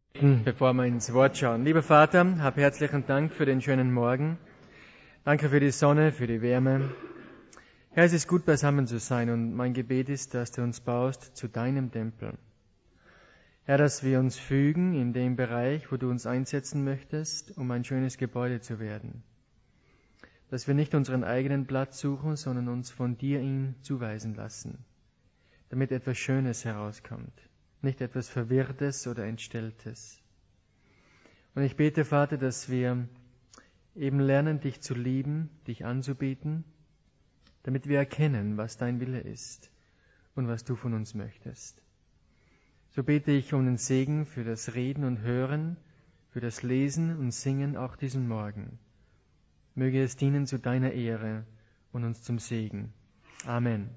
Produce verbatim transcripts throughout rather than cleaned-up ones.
Bevor wir ins Wort schauen. Lieber Vater, hab herzlichen Dank für den schönen Morgen. Danke für die Sonne, für die Wärme. Herr, es ist gut, beisammen zu sein, und mein Gebet ist, dass du uns baust zu deinem Tempel. Herr, dass wir uns fügen in dem Bereich, wo du uns einsetzen möchtest, um ein schönes Gebäude zu werden. Dass wir nicht unseren eigenen Platz suchen, sondern uns von dir ihn zuweisen lassen, damit etwas Schönes herauskommt. Nicht etwas Verwirrtes oder Entstelltes. Und ich bete, Vater, dass wir eben lernen, dich zu lieben, dich anzubeten, damit wir erkennen, was dein Wille ist und was du von uns möchtest. So bete ich um den Segen für das Reden und Hören, für das Lesen und Singen auch diesen Morgen. Möge es dienen zu deiner Ehre und uns zum Segen. Amen.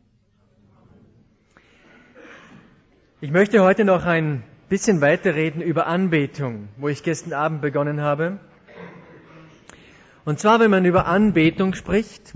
Ich möchte heute noch ein bisschen weiterreden über Anbetung, wo ich gestern Abend begonnen habe. Und zwar, wenn man über Anbetung spricht,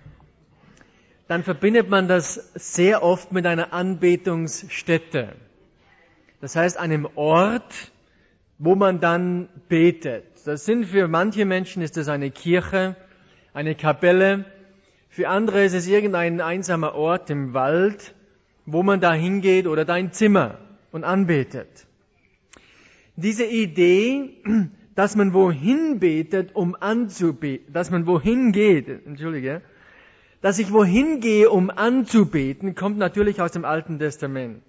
dann verbindet man das sehr oft mit einer Anbetungsstätte. Das heißt, einem Ort, wo man dann betet. Das sind für manche Menschen ist das eine Kirche, eine Kapelle. Für andere ist es irgendein einsamer Ort im Wald, wo man da hingeht, oder dein Zimmer und anbetet. Diese Idee, dass man wohin betet, um anzubeten, dass man wohin geht, entschuldige, dass ich wohin gehe, um anzubeten, kommt natürlich aus dem Alten Testament.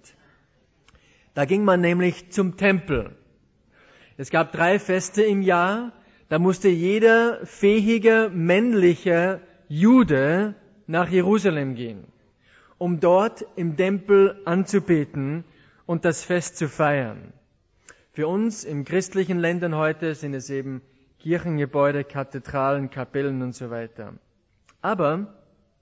Da ging man nämlich zum Tempel. Es gab drei Feste im Jahr, da musste jeder fähige, männliche Jude nach Jerusalem gehen, um dort im Tempel anzubeten und das Fest zu feiern. Für uns in christlichen Ländern heute sind es eben Kirchengebäude, Kathedralen, Kapellen und so weiter. Aber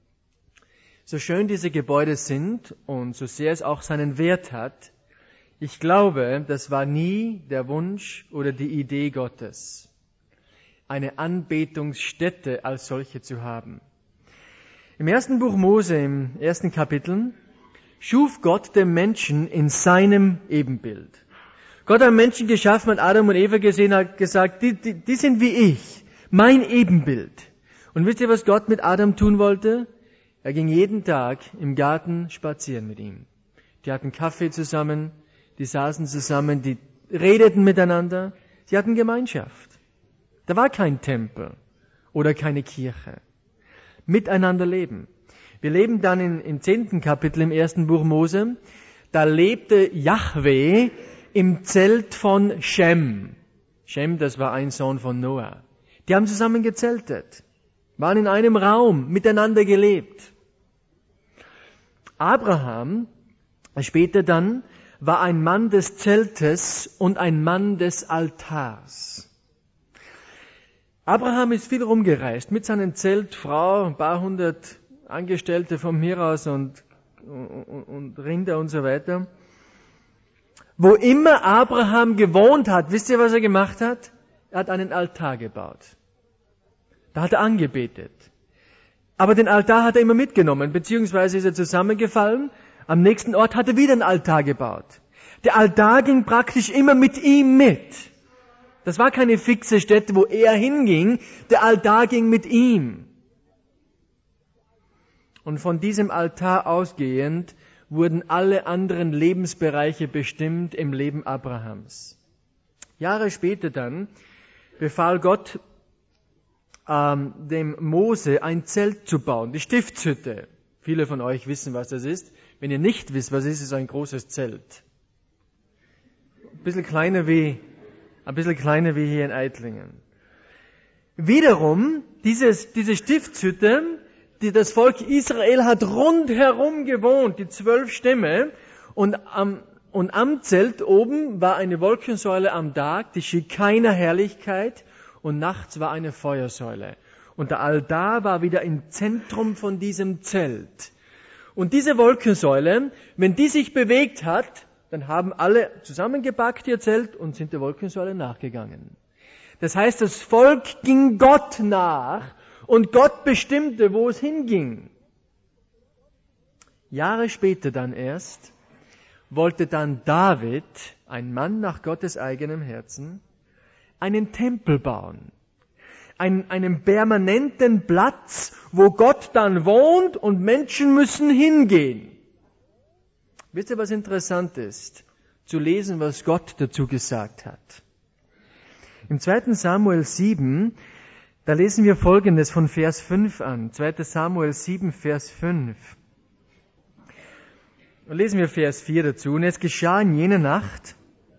so schön diese Gebäude sind und so sehr es auch seinen Wert hat, ich glaube, das war nie der Wunsch oder die Idee Gottes, eine Anbetungsstätte als solche zu haben. Im ersten Buch Mose, im ersten Kapitel, schuf Gott den Menschen in seinem Ebenbild. Gott hat Menschen geschaffen, hat Adam und Eva gesehen, hat gesagt, die, die, die sind wie ich, mein Ebenbild. Und wisst ihr, was Gott mit Adam tun wollte? Er ging jeden Tag im Garten spazieren mit ihm. Die hatten Kaffee zusammen, die saßen zusammen, die redeten miteinander, sie hatten Gemeinschaft. Da war kein Tempel oder keine Kirche. Miteinander leben. Wir leben dann in, im zehnten Kapitel im ersten Buch Mose. Da lebte Jahwe im Zelt von Shem. Shem, das war ein Sohn von Noah. Die haben zusammen gezeltet, waren in einem Raum, miteinander gelebt. Abraham, später dann, war ein Mann des Zeltes und ein Mann des Altars. Abraham ist viel rumgereist mit seinem Zelt, Frau, ein paar hundert Angestellte von mir aus und, und, und Rinder und so weiter. Wo immer Abraham gewohnt hat, wisst ihr, was er gemacht hat? Er hat einen Altar gebaut. Da hat er angebetet. Aber den Altar hat er immer mitgenommen, beziehungsweise ist er zusammengefallen. Am nächsten Ort hat er wieder einen Altar gebaut. Der Altar ging praktisch immer mit ihm mit. Das war keine fixe Stätte, wo er hinging. Der Altar ging mit ihm. Und von diesem Altar ausgehend wurden alle anderen Lebensbereiche bestimmt im Leben Abrahams. Jahre später dann befahl Gott ähm, dem Mose ein Zelt zu bauen, die Stiftshütte. Viele von euch wissen, was das ist. Wenn ihr nicht wisst, was es ist, ist es ein großes Zelt. Ein bisschen kleiner wie Ein bisschen kleiner wie hier in Eitlingen. Wiederum, dieses, diese Stiftshütte, die das Volk Israel hat rundherum gewohnt, die zwölf Stämme, und am, und am Zelt oben war eine Wolkensäule am Tag, die Schekiner Herrlichkeit, und nachts war eine Feuersäule. Und der Altar war wieder im Zentrum von diesem Zelt. Und diese Wolkensäule, wenn die sich bewegt hat, dann haben alle zusammengepackt ihr Zelt und sind der Wolkensäule nachgegangen. Das heißt, das Volk ging Gott nach und Gott bestimmte, wo es hinging. Jahre später dann erst wollte dann David, ein Mann nach Gottes eigenem Herzen, einen Tempel bauen. Ein, einen permanenten Platz, wo Gott dann wohnt und Menschen müssen hingehen. Wisst ihr, was interessant ist? Zu lesen, was Gott dazu gesagt hat. Im zweiten Samuel sieben, da lesen wir Folgendes von Vers fünf an. zweiter Samuel sieben, Vers fünf. Und lesen wir Vers vier dazu. Und es geschah in jener Nacht,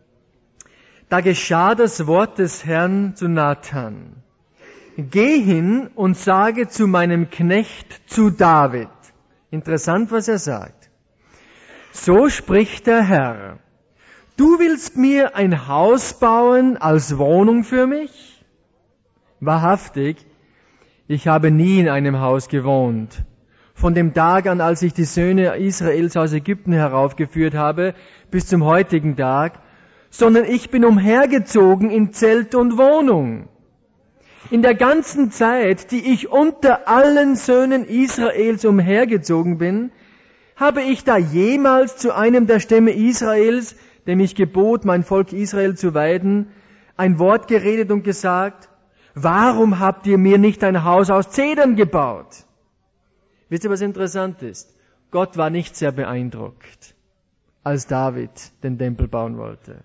da geschah das Wort des Herrn zu Nathan. Geh hin und sage zu meinem Knecht, zu David. Interessant, was er sagt. So spricht der Herr. Du willst mir ein Haus bauen als Wohnung für mich? Wahrhaftig, ich habe nie in einem Haus gewohnt. Von dem Tag an, als ich die Söhne Israels aus Ägypten heraufgeführt habe, bis zum heutigen Tag, sondern ich bin umhergezogen in Zelt und Wohnung. In der ganzen Zeit, die ich unter allen Söhnen Israels umhergezogen bin, habe ich da jemals zu einem der Stämme Israels, dem ich gebot, mein Volk Israel zu weiden, ein Wort geredet und gesagt, warum habt ihr mir nicht ein Haus aus Zedern gebaut? Wisst ihr, was interessant ist? Gott war nicht sehr beeindruckt, als David den Tempel bauen wollte.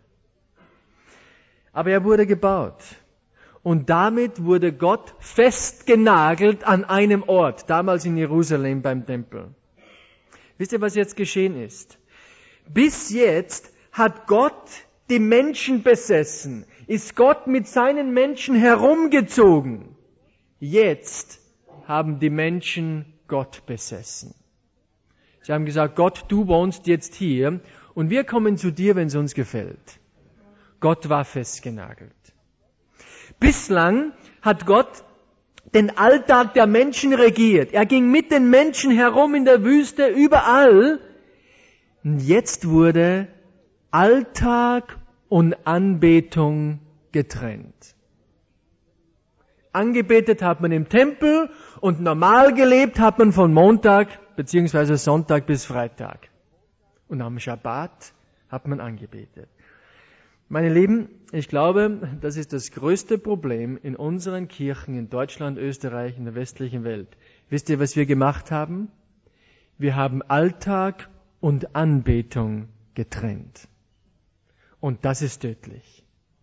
Aber er wurde gebaut. Und damit wurde Gott festgenagelt an einem Ort, damals in Jerusalem beim Tempel. Wisst ihr, was jetzt geschehen ist? Bis jetzt hat Gott die Menschen besessen, ist Gott mit seinen Menschen herumgezogen. Jetzt haben die Menschen Gott besessen. Sie haben gesagt, Gott, du wohnst jetzt hier und wir kommen zu dir, wenn es uns gefällt. Gott war festgenagelt. Bislang hat Gott den Alltag der Menschen regiert. Er ging mit den Menschen herum in der Wüste, überall. Und jetzt wurde Alltag und Anbetung getrennt. Angebetet hat man im Tempel und normal gelebt hat man von Montag bzw. Sonntag bis Freitag. Und am Schabbat hat man angebetet. Meine Lieben, ich glaube, das ist das größte Problem in unseren Kirchen in Deutschland, Österreich, in der westlichen Welt. Wisst ihr, was wir gemacht haben? Wir haben Alltag und Anbetung getrennt. Und das ist tödlich.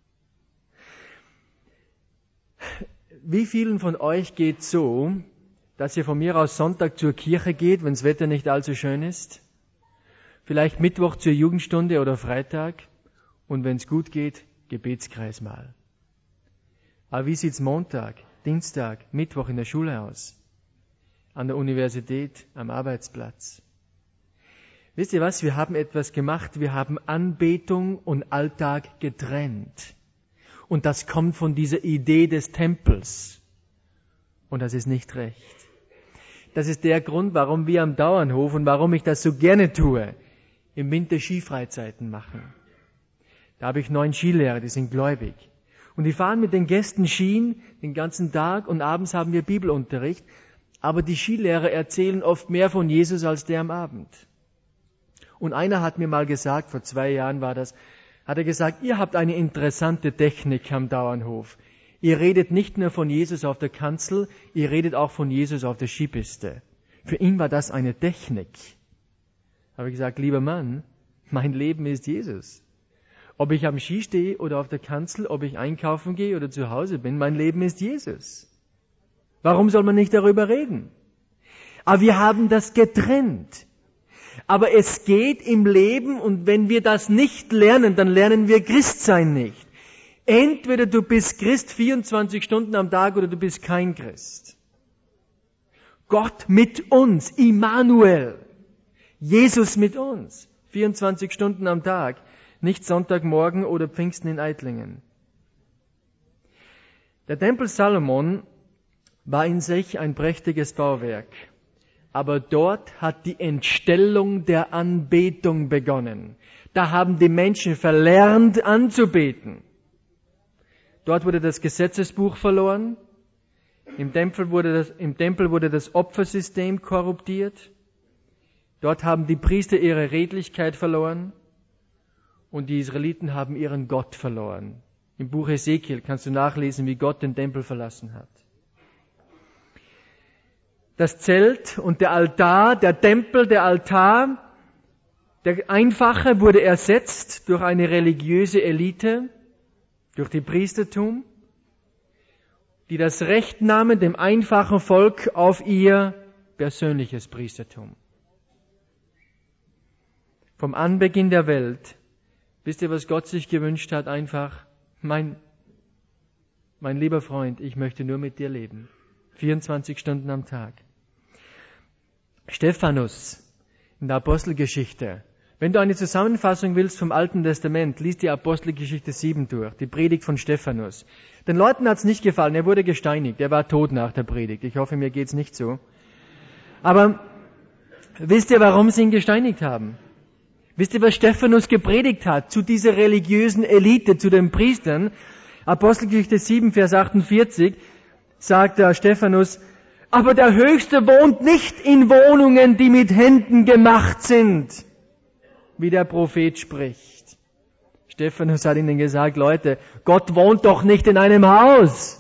Wie vielen von euch geht so, dass ihr von mir aus Sonntag zur Kirche geht, wenn das Wetter nicht allzu schön ist? Vielleicht Mittwoch zur Jugendstunde oder Freitag? Und wenn es gut geht, Gebetskreis mal. Aber wie sieht's Montag, Dienstag, Mittwoch in der Schule aus? An der Universität, am Arbeitsplatz? Wisst ihr was? Wir haben etwas gemacht. Wir haben Anbetung und Alltag getrennt. Und das kommt von dieser Idee des Tempels. Und das ist nicht recht. Das ist der Grund, warum wir am Dauernhof und warum ich das so gerne tue, im Winter Skifreizeiten machen. Da habe ich neun Skilehrer, die sind gläubig. Und die fahren mit den Gästen Skien den ganzen Tag und abends haben wir Bibelunterricht. Aber die Skilehrer erzählen oft mehr von Jesus als der am Abend. Und einer hat mir mal gesagt, vor zwei Jahren war das, hat er gesagt, ihr habt eine interessante Technik am Dauernhof. Ihr redet nicht nur von Jesus auf der Kanzel, ihr redet auch von Jesus auf der Skipiste. Für ihn war das eine Technik. Habe ich gesagt, lieber Mann, mein Leben ist Jesus. Ob ich am Ski stehe oder auf der Kanzel, ob ich einkaufen gehe oder zu Hause bin, mein Leben ist Jesus. Warum soll man nicht darüber reden? Aber wir haben das getrennt. Aber es geht im Leben und wenn wir das nicht lernen, dann lernen wir Christsein nicht. Entweder du bist Christ vierundzwanzig Stunden am Tag oder du bist kein Christ. Gott mit uns, Immanuel. Jesus mit uns, vierundzwanzig Stunden am Tag. Nicht Sonntagmorgen oder Pfingsten in Eitlingen. Der Tempel Salomon war in sich ein prächtiges Bauwerk. Aber dort hat die Entstellung der Anbetung begonnen. Da haben die Menschen verlernt anzubeten. Dort wurde das Gesetzesbuch verloren. Im Tempel wurde das, im Tempel wurde das Opfersystem korruptiert. Dort haben die Priester ihre Redlichkeit verloren. und die Israeliten haben ihren Gott verloren. Im Buch Ezekiel kannst du nachlesen, wie Gott den Tempel verlassen hat. Das Zelt und der Altar, der Tempel, der Altar, der Einfache wurde ersetzt durch eine religiöse Elite, durch die Priestertum, die das Recht nahmen, dem einfachen Volk auf ihr persönliches Priestertum. Vom Anbeginn der Welt, wisst ihr, was Gott sich gewünscht hat? Einfach, mein, mein lieber Freund, ich möchte nur mit dir leben. vierundzwanzig Stunden am Tag. Stephanus in der Apostelgeschichte. Wenn du eine Zusammenfassung willst vom Alten Testament, lies die Apostelgeschichte sieben durch, die Predigt von Stephanus. Den Leuten hat's nicht gefallen, er wurde gesteinigt, er war tot nach der Predigt. Ich hoffe, mir geht's nicht so. Aber wisst ihr, warum sie ihn gesteinigt haben? Wisst ihr, was Stephanus gepredigt hat zu dieser religiösen Elite, zu den Priestern? Apostelgeschichte sieben, Vers achtundvierzig sagt der Stephanus, aber der Höchste wohnt nicht in Wohnungen, die mit Händen gemacht sind, wie der Prophet spricht. Stephanus hat ihnen gesagt, Leute, Gott wohnt doch nicht in einem Haus.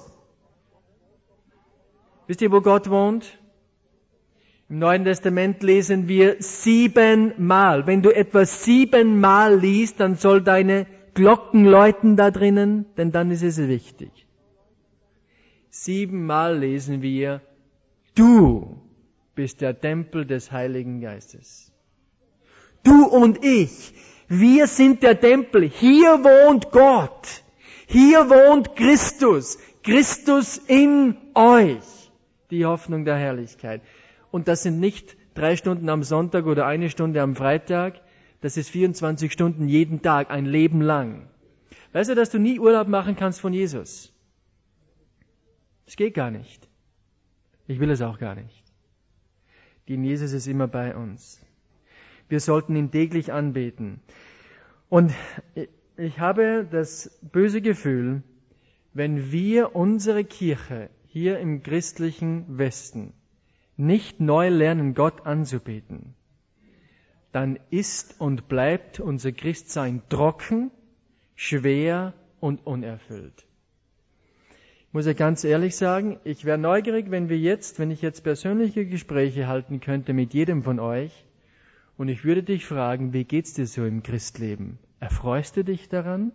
Wisst ihr, wo Gott wohnt? Im Neuen Testament lesen wir siebenmal. Wenn du etwas siebenmal liest, dann soll deine Glocken läuten da drinnen, denn dann ist es wichtig. Siebenmal lesen wir, du bist der Tempel des Heiligen Geistes. Du und ich, wir sind der Tempel. Hier wohnt Gott. Hier wohnt Christus. Christus in euch. Die Hoffnung der Herrlichkeit. Und das sind nicht drei Stunden am Sonntag oder eine Stunde am Freitag. Das ist vierundzwanzig Stunden jeden Tag, ein Leben lang. Weißt du, dass du nie Urlaub machen kannst von Jesus? Das geht gar nicht. Ich will es auch gar nicht. Denn Jesus ist immer bei uns. Wir sollten ihn täglich anbeten. Und ich habe das böse Gefühl, wenn wir unsere Kirche hier im christlichen Westen nicht neu lernen, Gott anzubeten, dann ist und bleibt unser Christsein trocken, schwer und unerfüllt. Ich muss ja ganz ehrlich sagen, ich wäre neugierig, wenn wir jetzt, wenn ich jetzt persönliche Gespräche halten könnte mit jedem von euch, und ich würde dich fragen, wie geht's dir so im Christleben? Erfreust du dich daran?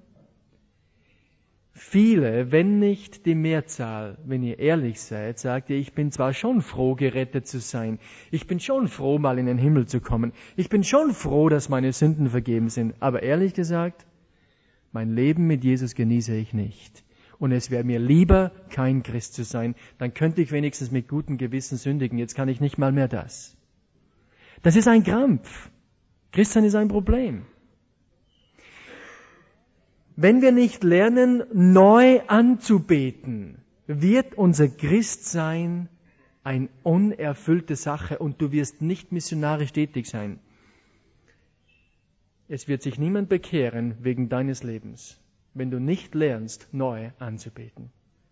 Viele, wenn nicht die Mehrzahl, wenn ihr ehrlich seid, sagt ihr, ich bin zwar schon froh, gerettet zu sein. Ich bin schon froh, mal in den Himmel zu kommen. Ich bin schon froh, dass meine Sünden vergeben sind. Aber ehrlich gesagt, mein Leben mit Jesus genieße ich nicht. Und es wäre mir lieber, kein Christ zu sein. Dann könnte ich wenigstens mit gutem Gewissen sündigen. Jetzt kann ich nicht mal mehr das. Das ist ein Krampf. Christsein ist ein Problem. Wenn wir nicht lernen, neu anzubeten, wird unser Christsein eine unerfüllte Sache und du wirst nicht missionarisch tätig sein. Es wird sich niemand bekehren wegen deines Lebens, wenn du nicht lernst, neu anzubeten.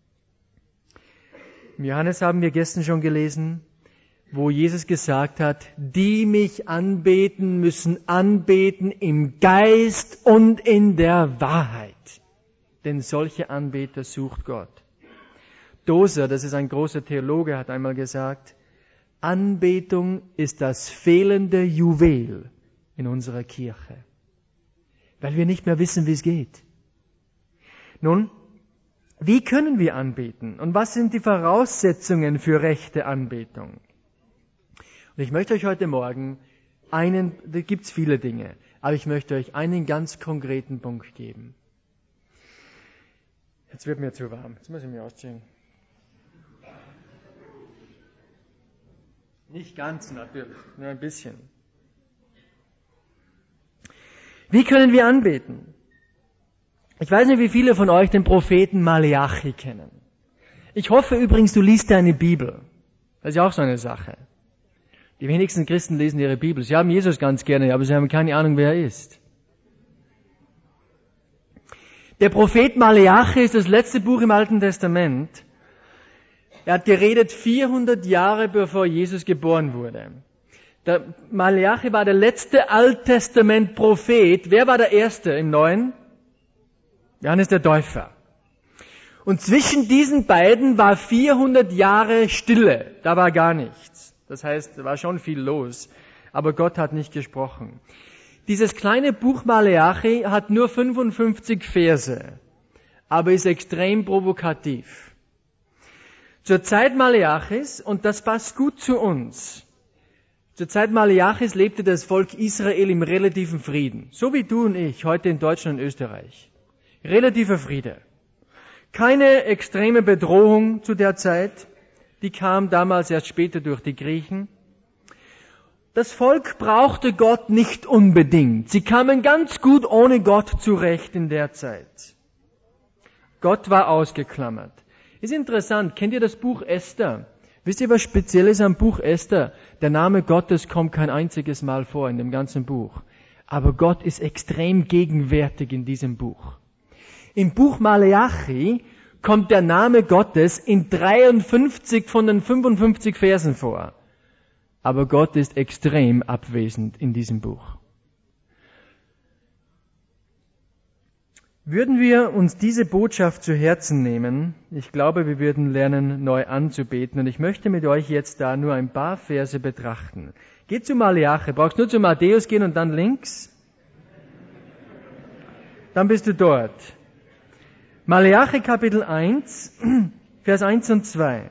Im Johannes haben wir gestern schon gelesen, wo Jesus gesagt hat, die mich anbeten, müssen anbeten im Geist und in der Wahrheit. Denn solche Anbeter sucht Gott. Tozer, das ist ein großer Theologe, hat einmal gesagt, Anbetung ist das fehlende Juwel in unserer Kirche. Weil wir nicht mehr wissen, wie es geht. Nun, wie können wir anbeten? Und was sind die Voraussetzungen für rechte Anbetung? Und ich möchte euch heute Morgen einen, da gibt's viele Dinge, aber ich möchte euch einen ganz konkreten Punkt geben. Jetzt wird mir zu warm, jetzt muss ich mich ausziehen. Nicht ganz natürlich, nur ein bisschen. Wie können wir anbeten? Ich weiß nicht, wie viele von euch den Propheten Maleachi kennen. Ich hoffe übrigens, du liest deine Bibel. Das ist ja auch so eine Sache. Die wenigsten Christen lesen ihre Bibel. Sie haben Jesus ganz gerne, aber sie haben keine Ahnung, wer er ist. Der Prophet Maleachi ist das letzte Buch im Alten Testament. Er hat geredet vierhundert Jahre bevor Jesus geboren wurde. Der Maleachi war der letzte Alttestament-Prophet. Wer war der Erste im Neuen? Johannes der Täufer. Und zwischen diesen beiden war vierhundert Jahre Stille. Da war gar nichts. Das heißt, da war schon viel los. Aber Gott hat nicht gesprochen. Dieses kleine Buch Maleachi hat nur fünfundfünfzig Verse, aber ist extrem provokativ. Zur Zeit Maleachis, und das passt gut zu uns, zur Zeit Maleachis lebte das Volk Israel im relativen Frieden. So wie du und ich heute in Deutschland und Österreich. Relativer Friede. Keine extreme Bedrohung zu der Zeit. Die kam damals erst später durch die Griechen. Das Volk brauchte Gott nicht unbedingt. Sie kamen ganz gut ohne Gott zurecht in der Zeit. Gott war ausgeklammert. Ist interessant. Kennt ihr das Buch Esther? Wisst ihr, was speziell ist am Buch Esther? Der Name Gottes kommt kein einziges Mal vor in dem ganzen Buch. Aber Gott ist extrem gegenwärtig in diesem Buch. Im Buch Maleachi kommt der Name Gottes in dreiundfünfzig von den fünfundfünfzig Versen vor. Aber Gott ist extrem abwesend in diesem Buch. Würden wir uns diese Botschaft zu Herzen nehmen, ich glaube, wir würden lernen, neu anzubeten. Und ich möchte mit euch jetzt da nur ein paar Verse betrachten. Geht zu Maleachi, brauchst nur zu Matthäus gehen und dann links. Dann bist du dort. Maleachi Kapitel eins, Vers eins und zwei.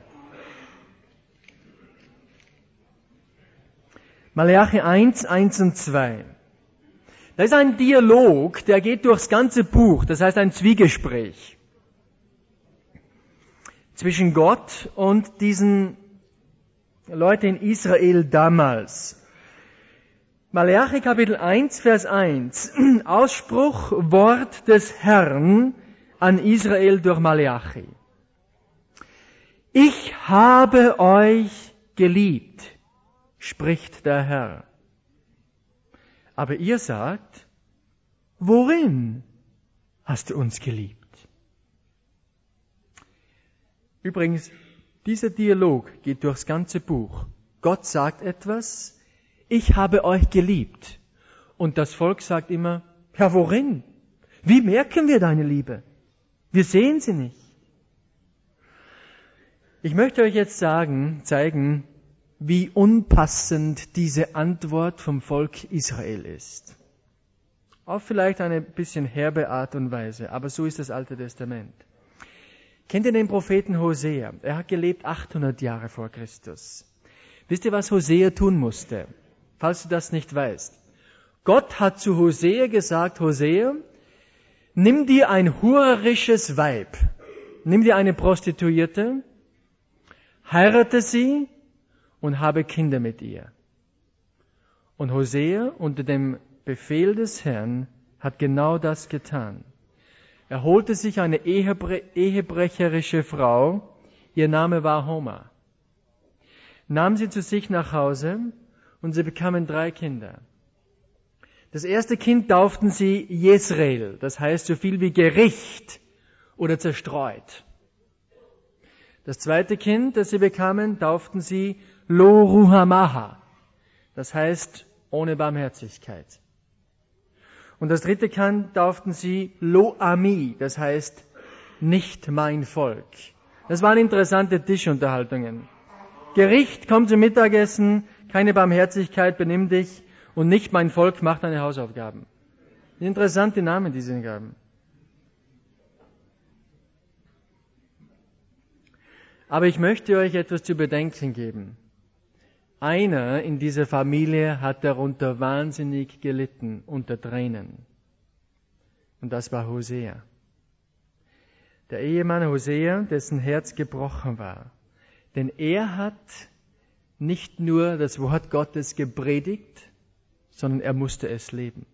Maleachi eins, eins und zwei. Da ist ein Dialog, der geht durchs ganze Buch, das heißt ein Zwiegespräch zwischen Gott und diesen Leuten in Israel damals. Maleachi Kapitel eins, Vers eins. Ausspruch, Wort des Herrn an Israel durch Maleachi. Ich habe euch geliebt, spricht der Herr. Aber ihr sagt, worin hast du uns geliebt? Übrigens, dieser Dialog geht durchs ganze Buch. Gott sagt etwas, ich habe euch geliebt. Und das Volk sagt immer, ja, worin? Wie merken wir deine Liebe? Wir sehen sie nicht. Ich möchte euch jetzt sagen, zeigen, wie unpassend diese Antwort vom Volk Israel ist. Auf vielleicht eine bisschen herbe Art und Weise, aber so ist das Alte Testament. Kennt ihr den Propheten Hosea? Er hat gelebt achthundert Jahre vor Christus. Wisst ihr, was Hosea tun musste? Falls du das nicht weißt. Gott hat zu Hosea gesagt, Hosea, nimm dir ein hurerisches Weib, nimm dir eine Prostituierte, heirate sie und habe Kinder mit ihr. Und Hosea unter dem Befehl des Herrn hat genau das getan. Er holte sich eine ehebre- ehebrecherische Frau, ihr Name war Homa, nahm sie zu sich nach Hause und sie bekamen drei Kinder. Das erste Kind tauften sie Jezreel, das heißt so viel wie Gericht oder zerstreut. Das zweite Kind, das sie bekamen, tauften sie Lo Ruhamaha, das heißt ohne Barmherzigkeit. Und das dritte Kind tauften sie Lo Ami, das heißt nicht mein Volk. Das waren interessante Tischunterhaltungen. Gericht, komm zum Mittagessen, keine Barmherzigkeit, benimm dich und nicht mein Volk, macht deine Hausaufgaben. Interessante Namen, die sie gaben. Aber ich möchte euch etwas zu bedenken geben. Einer in dieser Familie hat darunter wahnsinnig gelitten, unter Tränen. Und das war Hosea. Der Ehemann Hosea, dessen Herz gebrochen war. Denn er hat nicht nur das Wort Gottes gepredigt, sondern er musste es leben.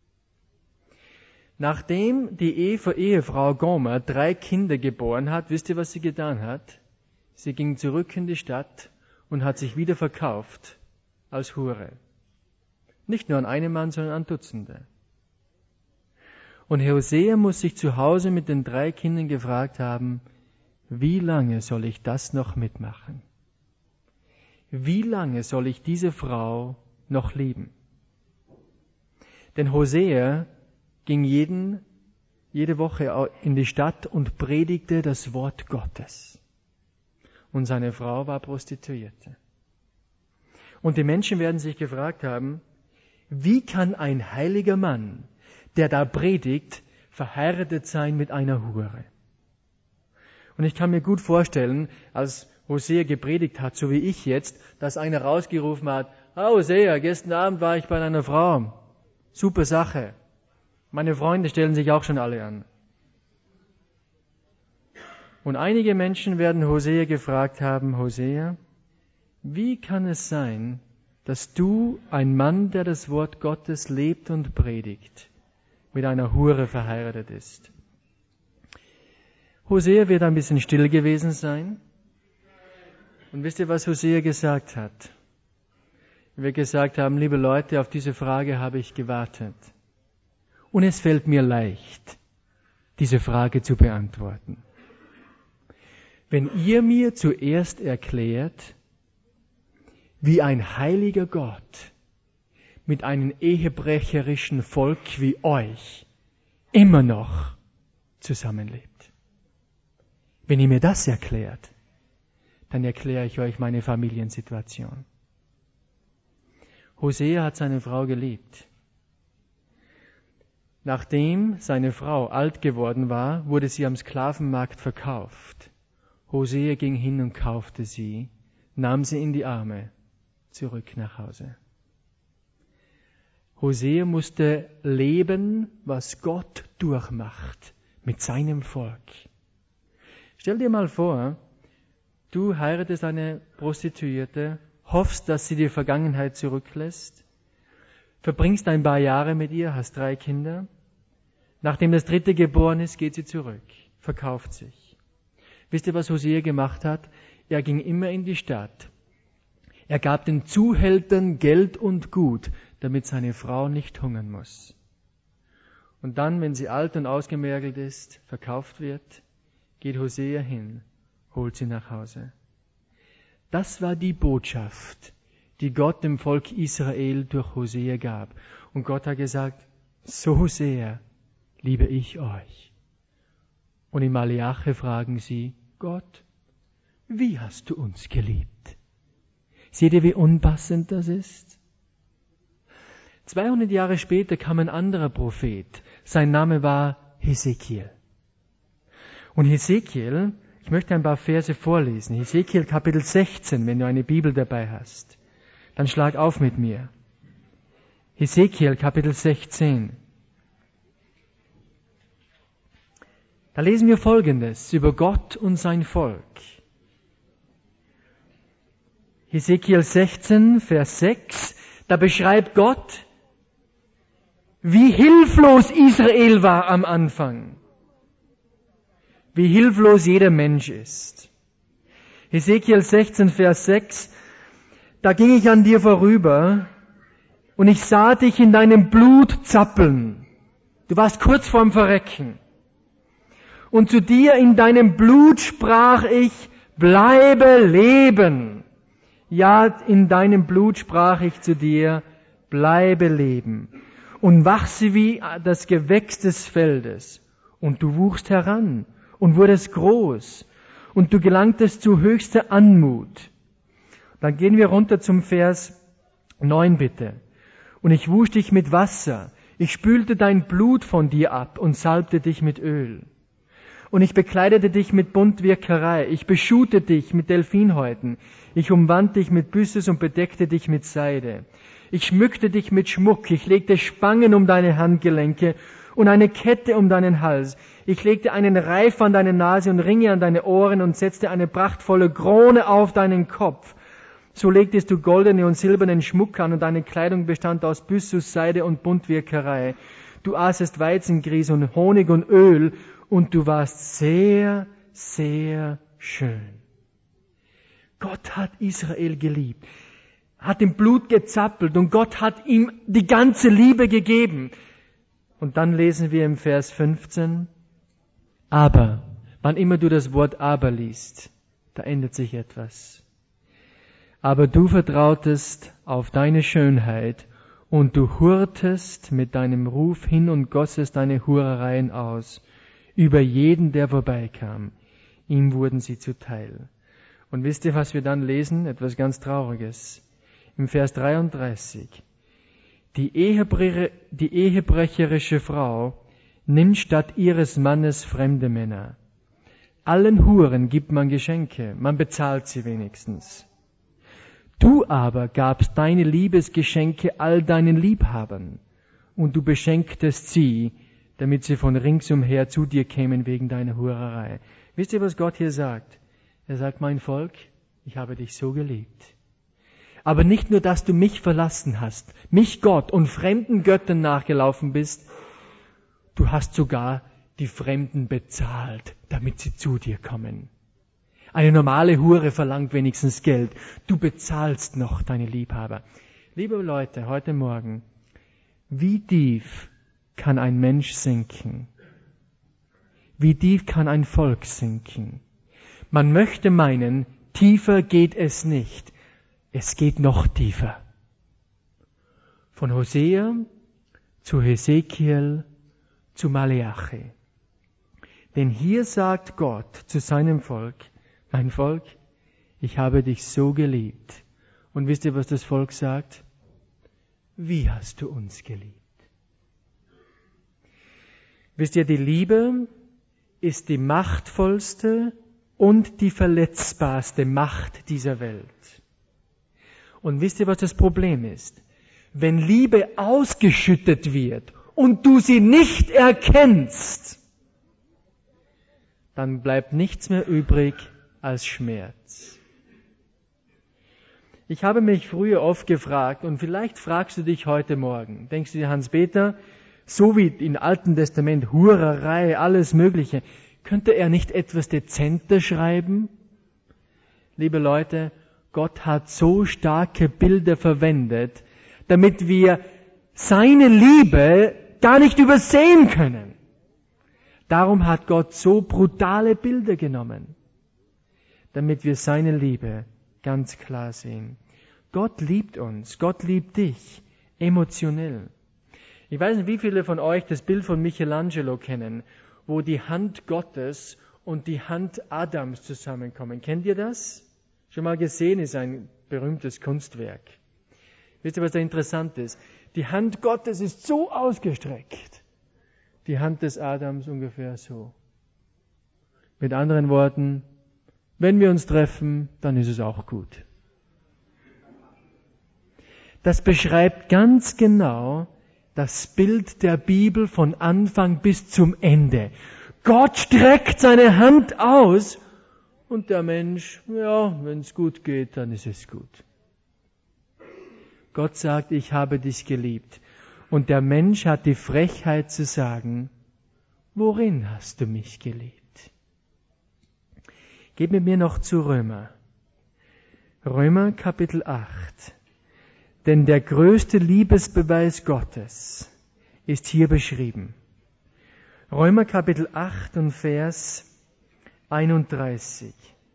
Nachdem die Ehefrau Gomer drei Kinder geboren hat, wisst ihr, was sie getan hat? Sie ging zurück in die Stadt und hat sich wieder verkauft als Hure. Nicht nur an einem Mann, sondern an Dutzende. Und Hosea muss sich zu Hause mit den drei Kindern gefragt haben, wie lange soll ich das noch mitmachen? Wie lange soll ich diese Frau noch lieben. Denn Hosea ging jeden, jede Woche in die Stadt und predigte das Wort Gottes. Und seine Frau war Prostituierte. Und die Menschen werden sich gefragt haben, wie kann ein heiliger Mann, der da predigt, verheiratet sein mit einer Hure? Und ich kann mir gut vorstellen, als Hosea gepredigt hat, so wie ich jetzt, dass einer rausgerufen hat, ah, Hosea, gestern Abend war ich bei einer Frau. Super Sache. Meine Freunde stellen sich auch schon alle an. Und einige Menschen werden Hosea gefragt haben, Hosea, wie kann es sein, dass du, ein Mann, der das Wort Gottes lebt und predigt, mit einer Hure verheiratet ist? Hosea wird ein bisschen still gewesen sein. Und wisst ihr, was Hosea gesagt hat? Wir gesagt haben, liebe Leute, auf diese Frage habe ich gewartet. Und es fällt mir leicht, diese Frage zu beantworten. Wenn ihr mir zuerst erklärt, wie ein heiliger Gott mit einem ehebrecherischen Volk wie euch immer noch zusammenlebt. Wenn ihr mir das erklärt, dann erkläre ich euch meine Familiensituation. Hosea hat seine Frau geliebt. Nachdem seine Frau alt geworden war, wurde sie am Sklavenmarkt verkauft. Hosea ging hin und kaufte sie, nahm sie in die Arme, zurück nach Hause. Hosea musste leben, was Gott durchmacht mit seinem Volk. Stell dir mal vor, du heiratest eine Prostituierte, hoffst, dass sie die Vergangenheit zurücklässt, verbringst ein paar Jahre mit ihr, hast drei Kinder. Nachdem das dritte geboren ist, geht sie zurück, verkauft sich. Wisst ihr, was Hosea gemacht hat? Er ging immer in die Stadt. Er gab den Zuhältern Geld und Gut, damit seine Frau nicht hungern muss. Und dann, wenn sie alt und ausgemergelt ist, verkauft wird, geht Hosea hin, holt sie nach Hause. Das war die Botschaft, die Gott dem Volk Israel durch Hosea gab. Und Gott hat gesagt, so sehr liebe ich euch. Und in Maleachi fragen sie, Gott, wie hast du uns geliebt? Seht ihr, wie unpassend das ist? zweihundert Jahre später kam ein anderer Prophet. Sein Name war Hesekiel. Und Hesekiel, ich möchte ein paar Verse vorlesen. Hesekiel Kapitel sechzehn, wenn du eine Bibel dabei hast. Dann schlag auf mit mir. Hesekiel Kapitel sechzehn. Da lesen wir Folgendes über Gott und sein Volk. Hesekiel sechzehn, Vers sechs, da beschreibt Gott, wie hilflos Israel war am Anfang. Wie hilflos jeder Mensch ist. Hesekiel sechzehn, Vers sechs, da ging ich an dir vorüber und ich sah dich in deinem Blut zappeln. Du warst kurz vorm Verrecken. Und zu dir in deinem Blut sprach ich, bleibe leben. Ja, in deinem Blut sprach ich zu dir, bleibe leben. Und wachse wie das Gewächs des Feldes. Und du wuchst heran und wurdest groß. Und du gelangtest zu höchster Anmut. Dann gehen wir runter zum Vers neun bitte. Und ich wusch dich mit Wasser. Ich spülte dein Blut von dir ab und salbte dich mit Öl. Und ich bekleidete dich mit Buntwirkerei. Ich beschute dich mit Delfinhäuten. Ich umwand dich mit Byssus und bedeckte dich mit Seide. Ich schmückte dich mit Schmuck. Ich legte Spangen um deine Handgelenke und eine Kette um deinen Hals. Ich legte einen Reif an deine Nase und Ringe an deine Ohren und setzte eine prachtvolle Krone auf deinen Kopf. So legtest du goldene und silbernen Schmuck an und deine Kleidung bestand aus Byssus, Seide und Buntwirkerei. Du aßest Weizengrieß und Honig und Öl und du warst sehr, sehr schön. Gott hat Israel geliebt, hat im Blut gezappelt und Gott hat ihm die ganze Liebe gegeben. Und dann lesen wir im Vers fünfzehn, aber, wann immer du das Wort aber liest, da ändert sich etwas. Aber du vertrautest auf deine Schönheit und du hurtest mit deinem Ruf hin und gossest deine Hurereien aus über jeden, der vorbeikam. Ihm wurden sie zuteil. Und wisst ihr, was wir dann lesen? Etwas ganz Trauriges. Im Vers dreiunddreißig. Die, Ehebre- die ehebrecherische Frau nimmt statt ihres Mannes fremde Männer. Allen Huren gibt man Geschenke, man bezahlt sie wenigstens. Du aber gabst deine Liebesgeschenke all deinen Liebhabern, und du beschenktest sie, damit sie von ringsumher zu dir kämen wegen deiner Hurerei. Wisst ihr, was Gott hier sagt? Er sagt, mein Volk, ich habe dich so geliebt. Aber nicht nur, dass du mich verlassen hast, mich Gott und fremden Göttern nachgelaufen bist, du hast sogar die Fremden bezahlt, damit sie zu dir kommen. Eine normale Hure verlangt wenigstens Geld. Du bezahlst noch deine Liebhaber. Liebe Leute, heute Morgen, wie tief kann ein Mensch sinken? Wie tief kann ein Volk sinken? Man möchte meinen, tiefer geht es nicht. Es geht noch tiefer. Von Hosea zu Hesekiel zu Maleachi. Denn hier sagt Gott zu seinem Volk, mein Volk, ich habe dich so geliebt. Und wisst ihr, was das Volk sagt? Wie hast du uns geliebt? Wisst ihr, die Liebe ist die machtvollste und die verletzbarste Macht dieser Welt. Und wisst ihr, was das Problem ist? Wenn Liebe ausgeschüttet wird und du sie nicht erkennst, dann bleibt nichts mehr übrig als Schmerz. Ich habe mich früher oft gefragt, und vielleicht fragst du dich heute Morgen, denkst du dir, Hans-Peter, so wie im Alten Testament, Hurerei, alles Mögliche, könnte er nicht etwas dezenter schreiben? Liebe Leute, Gott hat so starke Bilder verwendet, damit wir seine Liebe gar nicht übersehen können. Darum hat Gott so brutale Bilder genommen, damit wir seine Liebe ganz klar sehen. Gott liebt uns, Gott liebt dich, emotionell. Ich weiß nicht, wie viele von euch das Bild von Michelangelo kennen, wo die Hand Gottes und die Hand Adams zusammenkommen. Kennt ihr das? Schon mal gesehen, ist ein berühmtes Kunstwerk. Wisst ihr, was da interessant ist? Die Hand Gottes ist so ausgestreckt. Die Hand des Adams ungefähr so. Mit anderen Worten, wenn wir uns treffen, dann ist es auch gut. Das beschreibt ganz genau das Bild der Bibel von Anfang bis zum Ende. Gott streckt seine Hand aus und der Mensch, ja, wenn es gut geht, dann ist es gut. Gott sagt, ich habe dich geliebt. Und der Mensch hat die Frechheit zu sagen, worin hast du mich geliebt? Gib mit mir noch zu Römer. Römer Kapitel acht. Denn der größte Liebesbeweis Gottes ist hier beschrieben. Römer Kapitel acht und Vers einunddreißig.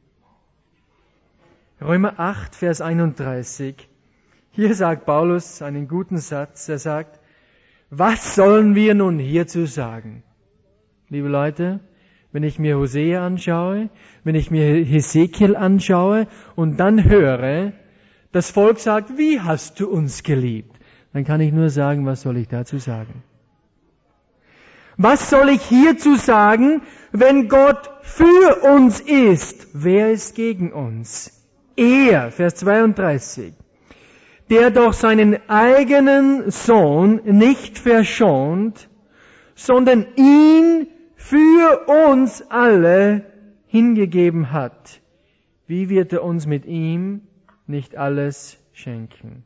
Römer acht, Vers einunddreißig. Hier sagt Paulus einen guten Satz. Er sagt, was sollen wir nun hierzu sagen? Liebe Leute, wenn ich mir Hosea anschaue, wenn ich mir Hesekiel anschaue und dann höre, das Volk sagt, wie hast du uns geliebt? Dann kann ich nur sagen, was soll ich dazu sagen? Was soll ich hierzu sagen, wenn Gott für uns ist? Wer ist gegen uns? Er, Vers zweiunddreißig, der doch seinen eigenen Sohn nicht verschont, sondern ihn für uns alle hingegeben hat. Wie wird er uns mit ihm nicht alles schenken?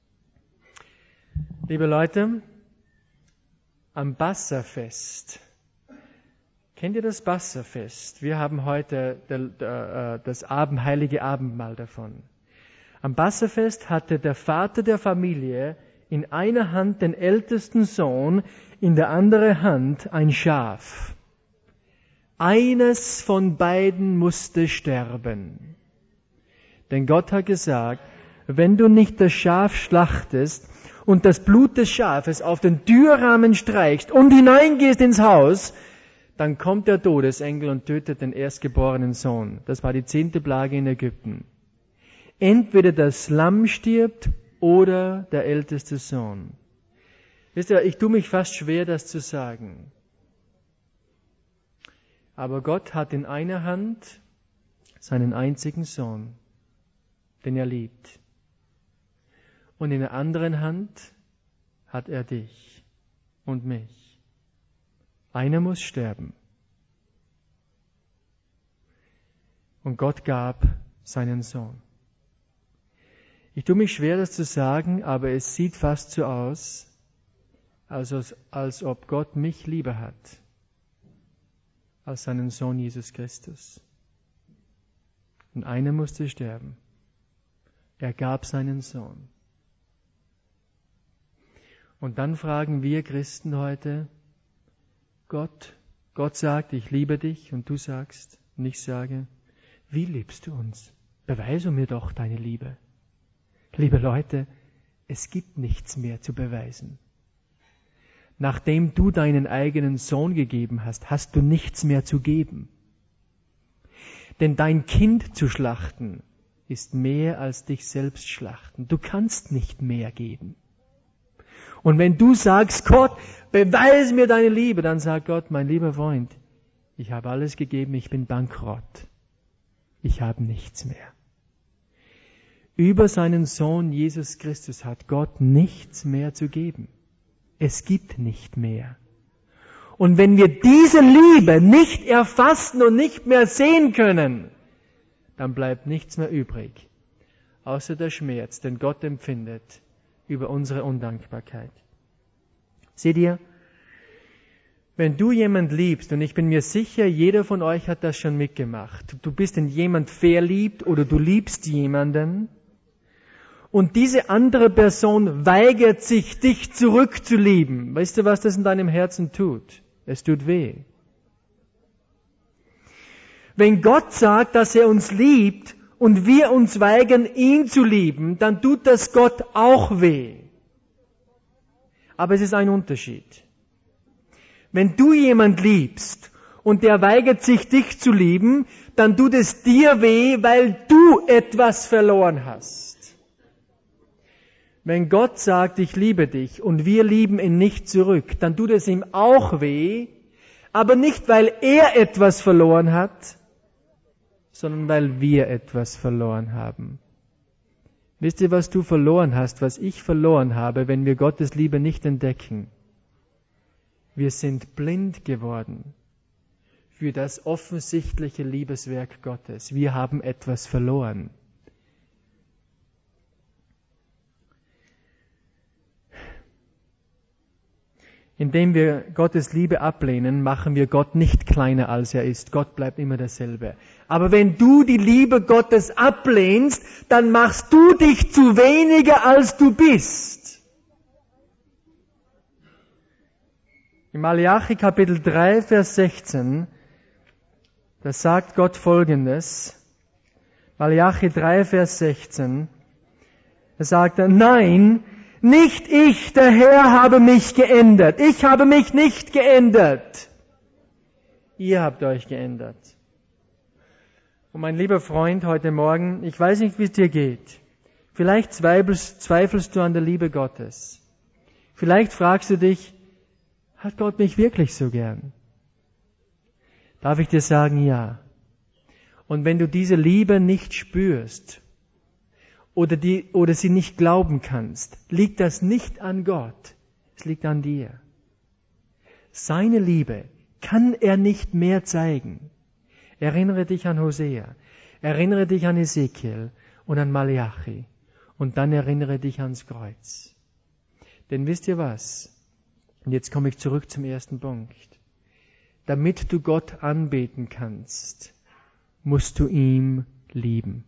Liebe Leute, am Passafest, kennt ihr das Passafest? Wir haben heute das Abend, heilige Abendmahl davon. Am Passafest hatte der Vater der Familie in einer Hand den ältesten Sohn, in der anderen Hand ein Schaf. Eines von beiden musste sterben. Denn Gott hat gesagt, wenn du nicht das Schaf schlachtest und das Blut des Schafes auf den Türrahmen streichst und hineingehst ins Haus, dann kommt der Todesengel und tötet den erstgeborenen Sohn. Das war die zehnte Plage in Ägypten. Entweder das Lamm stirbt oder der älteste Sohn. Wisst ihr, ich tue mich fast schwer, das zu sagen. Aber Gott hat in einer Hand seinen einzigen Sohn, den er liebt. Und in der anderen Hand hat er dich und mich. Einer muss sterben. Und Gott gab seinen Sohn. Ich tue mich schwer, das zu sagen, aber es sieht fast so aus, als, als ob Gott mich lieber hat als seinen Sohn Jesus Christus. Und einer musste sterben. Er gab seinen Sohn. Und dann fragen wir Christen heute, Gott, Gott sagt, ich liebe dich, und du sagst, und ich sage, wie liebst du uns? Beweise mir doch deine Liebe. Liebe Leute, es gibt nichts mehr zu beweisen. Nachdem du deinen eigenen Sohn gegeben hast, hast du nichts mehr zu geben. Denn dein Kind zu schlachten ist mehr als dich selbst schlachten. Du kannst nicht mehr geben. Und wenn du sagst, Gott, beweise mir deine Liebe, dann sagt Gott, mein lieber Freund, ich habe alles gegeben, ich bin bankrott. Ich habe nichts mehr. Über seinen Sohn Jesus Christus hat Gott nichts mehr zu geben. Es gibt nicht mehr. Und wenn wir diese Liebe nicht erfassen und nicht mehr sehen können, dann bleibt nichts mehr übrig, außer der Schmerz, den Gott empfindet über unsere Undankbarkeit. Seht ihr, wenn du jemand liebst, und ich bin mir sicher, jeder von euch hat das schon mitgemacht, du bist in jemand verliebt oder du liebst jemanden, und diese andere Person weigert sich, dich zurückzulieben. Weißt du, was das in deinem Herzen tut? Es tut weh. Wenn Gott sagt, dass er uns liebt und wir uns weigern, ihn zu lieben, dann tut das Gott auch weh. Aber es ist ein Unterschied. Wenn du jemand liebst und der weigert sich, dich zu lieben, dann tut es dir weh, weil du etwas verloren hast. Wenn Gott sagt, ich liebe dich und wir lieben ihn nicht zurück, dann tut es ihm auch weh, aber nicht, weil er etwas verloren hat, sondern weil wir etwas verloren haben. Wisst ihr, was du verloren hast, was ich verloren habe, wenn wir Gottes Liebe nicht entdecken? Wir sind blind geworden für das offensichtliche Liebeswerk Gottes. Wir haben etwas verloren. Indem wir Gottes Liebe ablehnen, machen wir Gott nicht kleiner, als er ist. Gott bleibt immer derselbe. Aber wenn du die Liebe Gottes ablehnst, dann machst du dich zu weniger, als du bist. Im Malachi Kapitel drei, Vers sechzehn, da sagt Gott Folgendes. Malachi drei, Vers sechzehn, da sagt er, nein, nicht ich, der Herr, habe mich geändert. Ich habe mich nicht geändert. Ihr habt euch geändert. Und mein lieber Freund, heute Morgen, ich weiß nicht, wie es dir geht. Vielleicht zweifelst, zweifelst du an der Liebe Gottes. Vielleicht fragst du dich, hat Gott mich wirklich so gern? Darf ich dir sagen, ja. Und wenn du diese Liebe nicht spürst, oder, die, oder sie nicht glauben kannst, liegt das nicht an Gott, es liegt an dir. Seine Liebe kann er nicht mehr zeigen. Erinnere dich an Hosea, erinnere dich an Ezekiel und an Malachi und dann erinnere dich ans Kreuz. Denn wisst ihr was? Und jetzt komme ich zurück zum ersten Punkt. Damit du Gott anbeten kannst, musst du ihn lieben.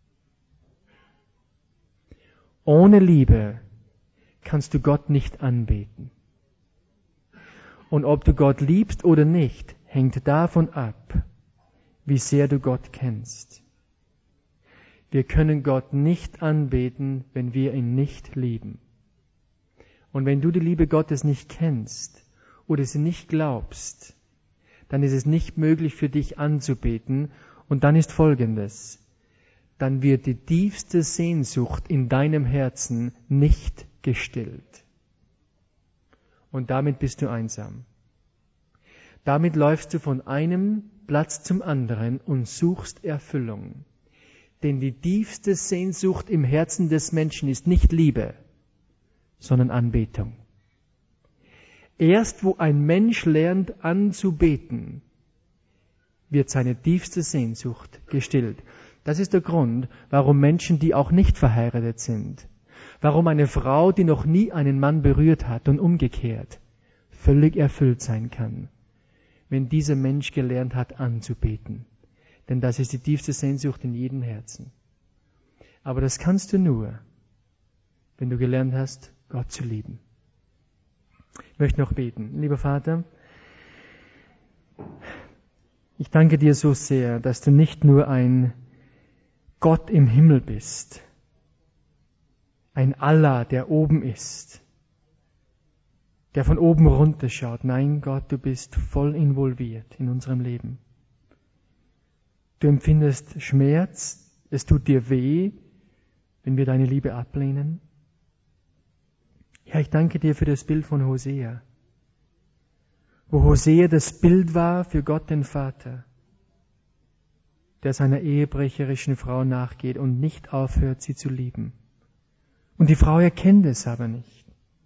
Ohne Liebe kannst du Gott nicht anbeten. Und ob du Gott liebst oder nicht, hängt davon ab, wie sehr du Gott kennst. Wir können Gott nicht anbeten, wenn wir ihn nicht lieben. Und wenn du die Liebe Gottes nicht kennst oder sie nicht glaubst, dann ist es nicht möglich für dich anzubeten. Und dann ist Folgendes: Dann wird die tiefste Sehnsucht in deinem Herzen nicht gestillt. Und damit bist du einsam. Damit läufst du von einem Platz zum anderen und suchst Erfüllung. Denn die tiefste Sehnsucht im Herzen des Menschen ist nicht Liebe, sondern Anbetung. Erst wo ein Mensch lernt anzubeten, wird seine tiefste Sehnsucht gestillt. Das ist der Grund, warum Menschen, die auch nicht verheiratet sind, warum eine Frau, die noch nie einen Mann berührt hat und umgekehrt, völlig erfüllt sein kann, wenn dieser Mensch gelernt hat anzubeten. Denn das ist die tiefste Sehnsucht in jedem Herzen. Aber das kannst du nur, wenn du gelernt hast, Gott zu lieben. Ich möchte noch beten. Lieber Vater, ich danke dir so sehr, dass du nicht nur ein Gott im Himmel bist, ein Allah, der oben ist, der von oben runter schaut. Nein, Gott, du bist voll involviert in unserem Leben. Du empfindest Schmerz, es tut dir weh, wenn wir deine Liebe ablehnen. Ja, ich danke dir für das Bild von Hosea, wo Hosea das Bild war für Gott den Vater, der seiner ehebrecherischen Frau nachgeht und nicht aufhört, sie zu lieben. Und die Frau erkennt es aber nicht.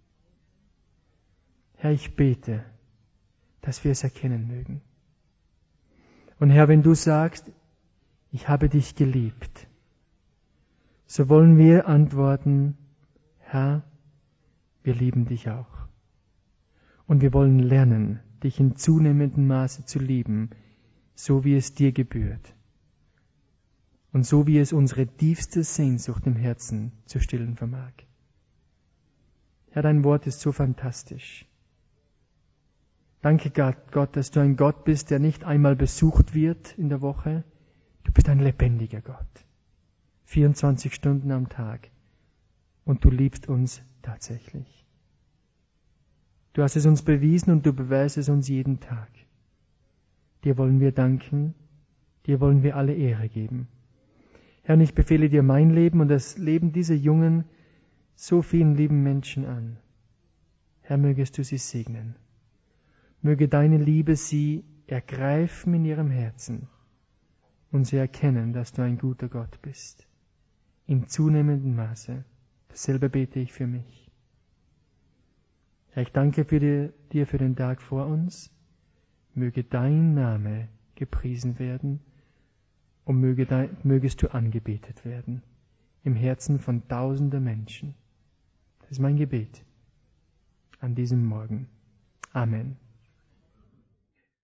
Herr, ich bete, dass wir es erkennen mögen. Und Herr, wenn du sagst, ich habe dich geliebt, so wollen wir antworten, Herr, wir lieben dich auch. Und wir wollen lernen, dich in zunehmendem Maße zu lieben, so wie es dir gebührt. Und so wie es unsere tiefste Sehnsucht im Herzen zu stillen vermag. Herr, dein Wort ist so fantastisch. Danke Gott, Gott, dass du ein Gott bist, der nicht einmal besucht wird in der Woche. Du bist ein lebendiger Gott. vierundzwanzig Stunden am Tag. Und du liebst uns tatsächlich. Du hast es uns bewiesen und du beweist es uns jeden Tag. Dir wollen wir danken, dir wollen wir alle Ehre geben. Herr, und ich befehle dir mein Leben und das Leben dieser jungen, so vielen lieben Menschen an. Herr, mögest du sie segnen. Möge deine Liebe sie ergreifen in ihrem Herzen und sie erkennen, dass du ein guter Gott bist. In zunehmendem Maße. Dasselbe bete ich für mich. Herr, ich danke für dir, dir für den Tag vor uns. Möge dein Name gepriesen werden und möge dein, mögest du angebetet werden im Herzen von tausenden Menschen. Das ist mein Gebet an diesem Morgen. Amen.